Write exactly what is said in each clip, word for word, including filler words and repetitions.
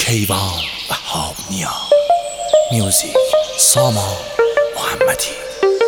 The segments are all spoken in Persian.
کیوان و هامنیا. میوزیک سامان محمدی.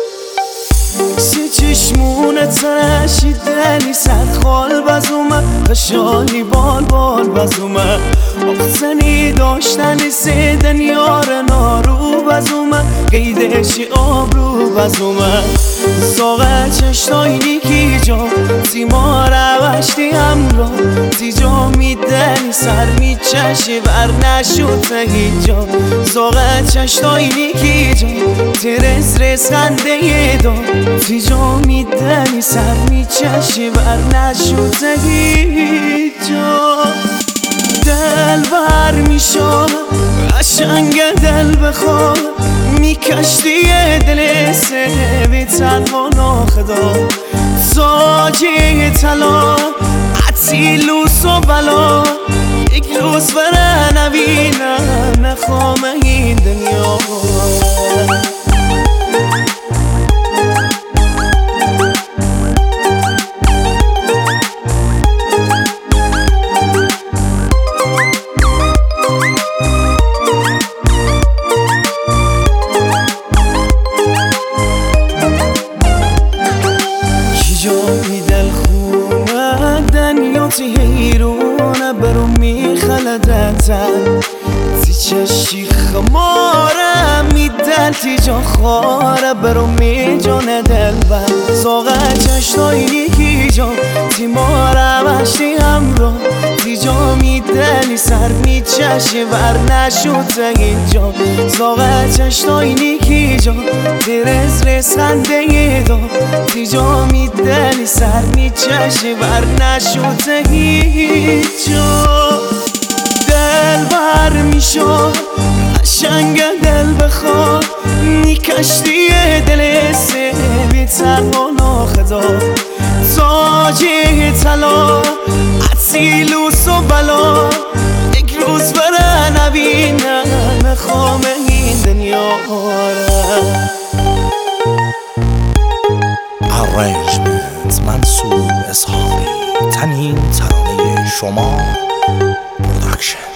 سی چشمونت رشیدنی صد خال بزومه خشانی بال بال بزومه اخزنی داشتنی سیدن یار نارو بزومه قیدشی آبرو بزومه ساقه چشتایی کی جا سیما روشتی همرا سی جا میدنی سر میچشی بر نشود هیچ جا ساقه چشتایی کی جا ترس رس خنده یه دا سی جا میدنی سر میچشی بر نشود هیچ جا دل بر میشا قشنگ دل بخواه میکشتی دل سوی تنها ناخدا زاجه طلا عطی لوس و بلا یک روز بره نبینم نخوام این دنیا هیرونه برو میخلدتن تی چشی خماره میدل تی جا خاره برو میجانه دل بر زاغه چشتایی کی جا تی ما روشتی همرا تی جا میدلی سر میچشی بر نشود اینجا زاغه چشتایی کی جا تی رز رز خنده یه دا تی جا میدلی سر میچشی بر نشود هیچ جا دل بر میشا قشنگ دل بخواه میکشتی دل سوی تنها ناخدا تاجه طلا عطی لوس و بلا یک روز بره نبینم نخوام این دنیا Arrangement منصور اسحاقی. تنین ترانه شما پروداکشن.